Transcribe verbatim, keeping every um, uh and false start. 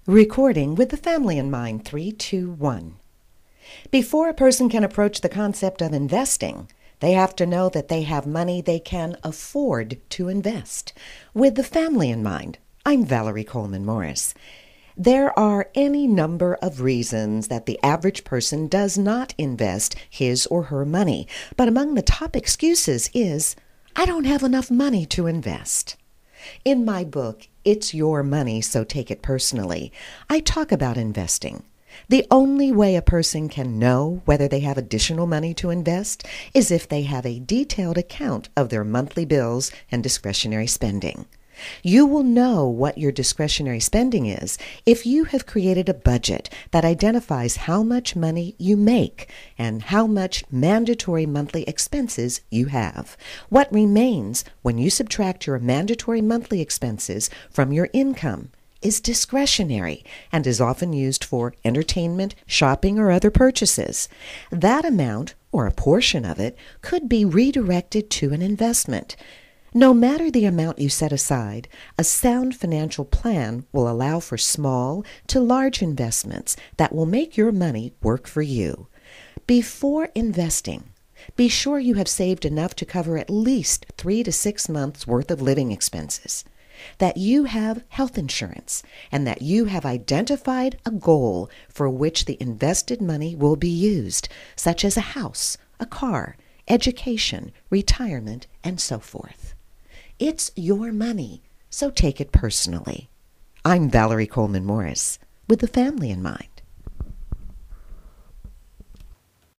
Recording with the family in mind. Three, two, one. Before a person can approach the concept of investing, they have to know that they have money they can afford to invest. With the family in mind, I'm Valerie Coleman Morris. There are any number of reasons that the average person does not invest his or her money, but among the top excuses is, I don't have enough money to invest. In my book, It's Your Money, So Take It Personally, I talk about investing. The only way a person can know whether they have additional money to invest is if they have a detailed account of their monthly bills and discretionary spending. You will know what your discretionary spending is if you have created a budget that identifies how much money you make and how much mandatory monthly expenses you have. What remains when you subtract your mandatory monthly expenses from your income is discretionary and is often used for entertainment, shopping, or other purchases. That amount, or a portion of it, could be redirected to an investment. No matter the amount you set aside, a sound financial plan will allow for small to large investments that will make your money work for you. Before investing, be sure you have saved enough to cover at least three to six months' worth of living expenses, that you have health insurance, and that you have identified a goal for which the invested money will be used, such as a house, a car, education, retirement, and so forth. It's your money, so take it personally. I'm Valerie Coleman Morris, with the family in mind.